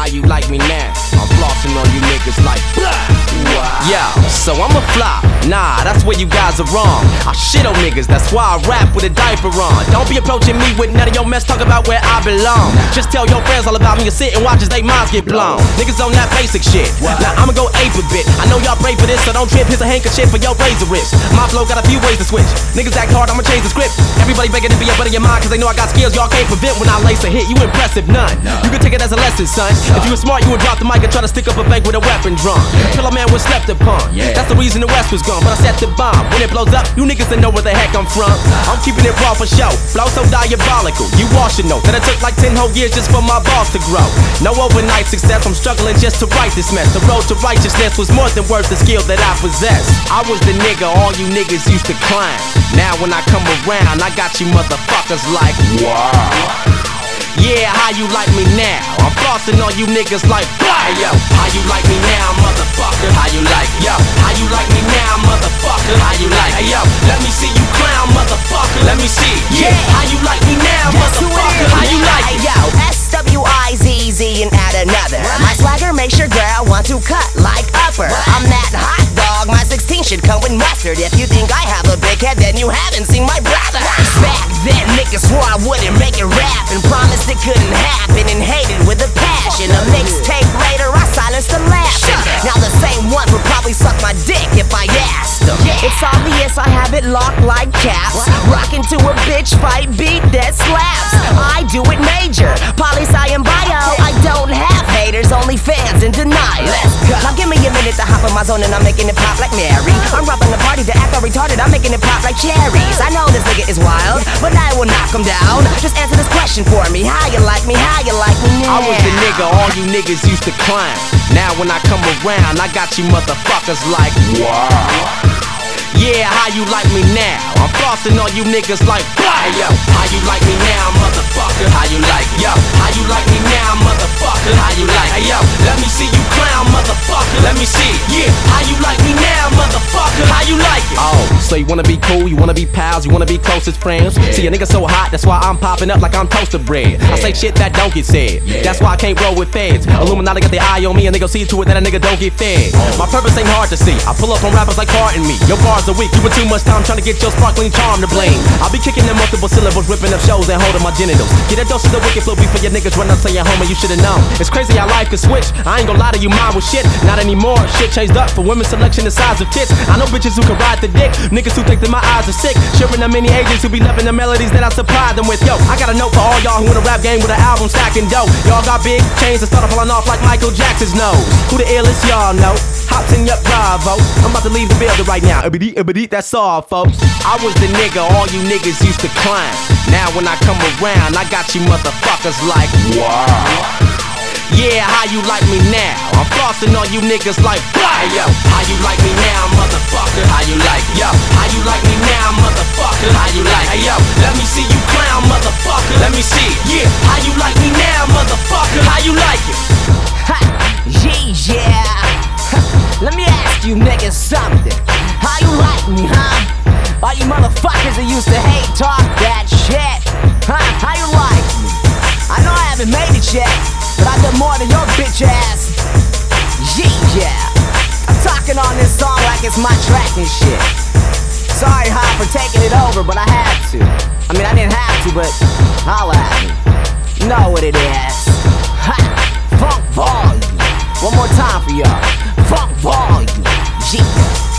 how you like me now? I'm flossing on you niggas like yeah, so I'm a flop. Nah, that's where you guys are wrong. I shit on niggas, that's why I rap with a diaper on. Don't be approaching me with none of your mess, talk about where I belong. Just tell your friends all about me and sit and watch as they minds get blown. Niggas on that basic shit. Now I'ma go ape a bit. I know y'all pray for this, so don't trip. Here's a handkerchief for your razor wrist. My flow got a few ways to switch. Niggas act hard, I'ma change the script. Everybody begging to be a buddy of mine, cause they know I got skills y'all can't prevent. When I lace a hit, you impressive none. You can take it as a lesson, son. If you were smart, you would drop the mic and try to stick up a bank with a weapon drawn. Till a man was slept upon. That's the reason the West was gone, but I set the bomb. When it blows up, you niggas that know where the heck I'm from. I'm keeping it raw for show. Flow so diabolical, you all should know that it took like 10 whole years just for my balls to grow. No overnight success, I'm struggling just to write this mess. The road to righteousness was more than worth the skill that I possess. I was the nigga all you niggas used to climb. Now when I come around, I got you motherfuckers like wow. Yeah, how you like me now? I'm flossing on you niggas like hey, yo, how you like me now, motherfucker? How you like, yo? How you like me now, motherfucker? How you like, hey, yo? Let me see you clown, motherfucker. Let me see, yeah. How you like me now, motherfucker? How you like it? Yo, SWIZZ and add another. My swagger makes your girl want to cut like upper. I'm that hot dog, my 16 should come with mustard. If you think I have a big head, then you haven't seen my brother. Back then, niggas swore I wouldn't make it rap and promised it couldn't happen and hated with a passion. A mixtape later, I silenced the laughing. Now the same one would probably suck my dick if I asked them. It's obvious I have it locked like caps. Rockin' to a bitch fight beat that slaps. I do it major, poli-sci and bio. I don't have haters, only fans in denial. Now give me a minute to hop in my zone and I'm making it pop like Mary. I'm robbing the party to act all retarded, I'm making it pop like cherries. I know this nigga is wild, but I will knock him down. Just answer this question for me, how you like me, how you like me now? I was the nigga all you niggas used to climb. Now when I come around, I got you motherfuckers like wow. Yeah, how you like me now? I'm flossing on you niggas like hey, yo, how you like me now, motherfucker? How you like, yo? How you like me now, motherfucker? How you like, hey, yo? Let me see you clown, motherfucker. Let me see, yeah. How you like me now, motherfucker? How you like it? Oh, so you wanna be cool, you wanna be pals, you wanna be closest friends? See a nigga so hot, that's why I'm popping up like I'm toasted bread. I say shit that don't get said, that's why I can't roll with feds. Illuminati got the eye on me and they gon' see to it that a nigga don't get fed. My purpose ain't hard to see, I pull up on rappers like pardon me. Your bars are weak, you with too much time trying to get your sparkling charm to blame. I'll be kicking them multiple syllables, ripping up shows and holding my genitals. Get a dose of the wicked flow before your niggas run up to your home and you should've known. It's crazy how life can switch, I ain't gon' lie to you, mine was shit. Not anymore, shit changed up for women's selection the size of tits. I know bitches who can ride the dick, niggas who think that my eyes are sick. Sharing the many agents who be loving the melodies that I supply them with. Yo, I got a note for all y'all who in a rap game with an album stacking dough. Y'all got big chains that start falling off like Michael Jackson's nose. Who the illest y'all know? Hops in your Bravo. I'm about to leave the building right now. That's all, folks. I was the nigga all you niggas used to climb. Now when I come around, I got you motherfuckers like wow. Yeah, how you like me now? I'm flossing on you niggas like hey, yo, how you like me now, motherfucker? How you like, yo? How you like me now, motherfucker? How you like, hey, yo? Let me see you clown, motherfucker. Let me see, yeah. How you like me now, motherfucker? How you like it? Ha, yeah. Let me ask you niggas something. How you like me, huh? All you motherfuckers that used to hate talk that shit, huh? How you like me? I know I haven't made it yet, but I done more than your bitch ass. Yeah. I'm talking on this song like it's my track and shit. Sorry, Hop, for taking it over, but I had to. I mean, I didn't have to, but holla at me. You know what it is. Ha! Funk volume. One more time for y'all. Funk volume. Yeah.